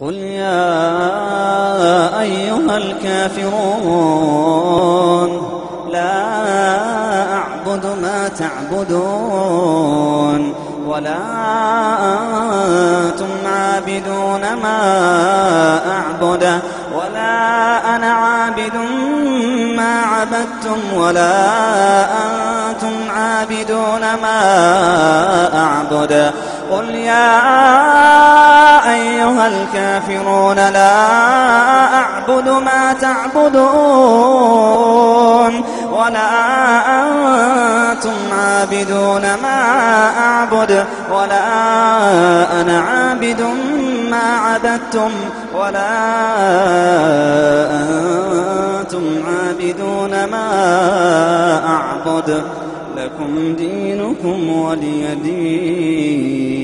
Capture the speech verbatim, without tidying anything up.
قل يا أيها الكافرون لا أعبد ما تعبدون ولا أنتم عابدون ما أعبد ولا أنا عابد ما عبدتم ولا أنتم عابدون ما أعبد قل يا أيها الكافرون لا أعبد ما تعبدون ولا أنتم عابدون ما أعبد ولا أنا عابد ما عبدتم ولا أنتم عابدون ما أعبد لكم دينكم ولي دين.